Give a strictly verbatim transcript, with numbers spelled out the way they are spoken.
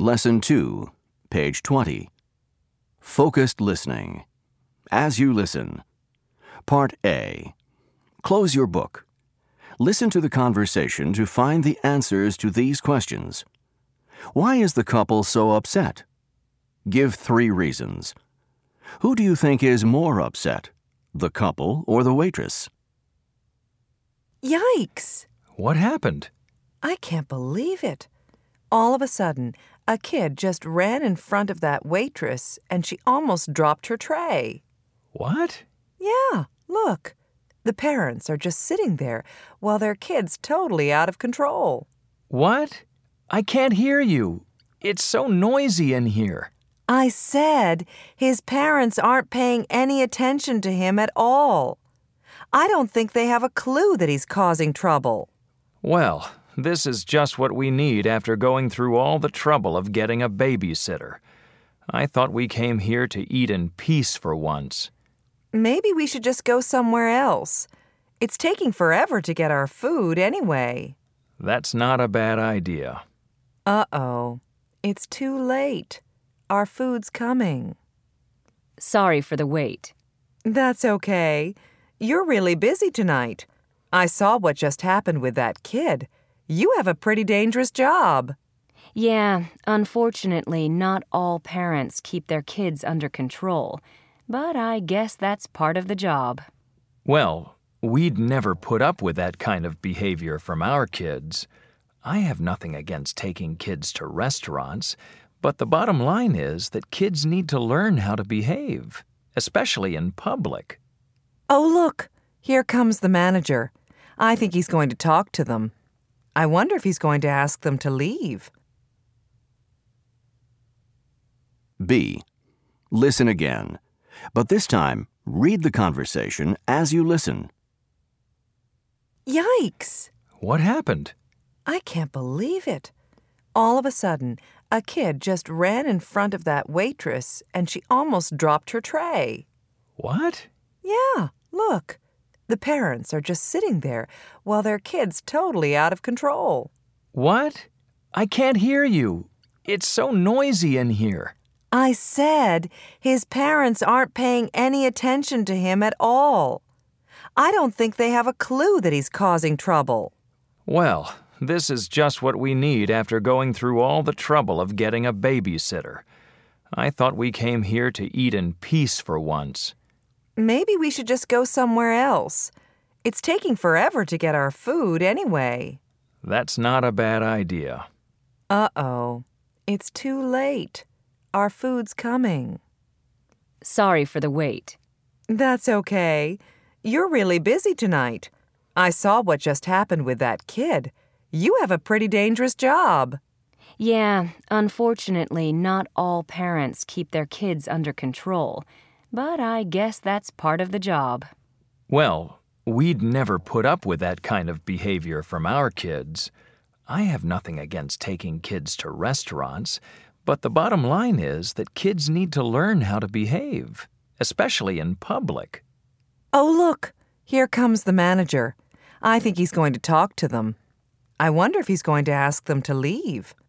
Lesson two, page twenty. Focused listening. As you listen. Part A. Close your book. Listen to the conversation to find the answers to these questions. Why is the couple so upset? Give three reasons. Who do you think is more upset, the couple or the waitress? Yikes! What happened? I can't believe it. All of a sudden, a kid just ran in front of that waitress and she almost dropped her tray. What? Yeah, look. The parents are just sitting there while their kid's totally out of control. What? I can't hear you. It's so noisy in here. I said his parents aren't paying any attention to him at all. I don't think they have a clue that he's causing trouble. Well, this is just what we need after going through all the trouble of getting a babysitter. I thought we came here to eat in peace for once. Maybe we should just go somewhere else. It's taking forever to get our food anyway. That's not a bad idea. Uh-oh. It's too late. Our food's coming. Sorry for the wait. That's okay. You're really busy tonight. I saw what just happened with that kid. You have a pretty dangerous job. Yeah, unfortunately, not all parents keep their kids under control, but I guess that's part of the job. Well, we'd never put up with that kind of behavior from our kids. I have nothing against taking kids to restaurants, but the bottom line is that kids need to learn how to behave, especially in public. Oh, look, here comes the manager. I think he's going to talk to them. I wonder if he's going to ask them to leave. B. Listen again, but this time read the conversation as you listen. Yikes! What happened? I can't believe it. All of a sudden, a kid just ran in front of that waitress and she almost dropped her tray. What? Yeah, look. The parents are just sitting there while their kid's totally out of control. What? I can't hear you. It's so noisy in here. I said his parents aren't paying any attention to him at all. I don't think they have a clue that he's causing trouble. Well, this is just what we need after going through all the trouble of getting a babysitter. I thought we came here to eat in peace for once. Maybe we should just go somewhere else. It's taking forever to get our food anyway. That's not a bad idea. Uh-oh. It's too late. Our food's coming. Sorry for the wait. That's okay. You're really busy tonight. I saw what just happened with that kid. You have a pretty dangerous job. Yeah, unfortunately, not all parents keep their kids under control, but I guess that's part of the job. Well, we'd never put up with that kind of behavior from our kids. I have nothing against taking kids to restaurants, but the bottom line is that kids need to learn how to behave, especially in public. Oh, look, here comes the manager. I think he's going to talk to them. I wonder if he's going to ask them to leave.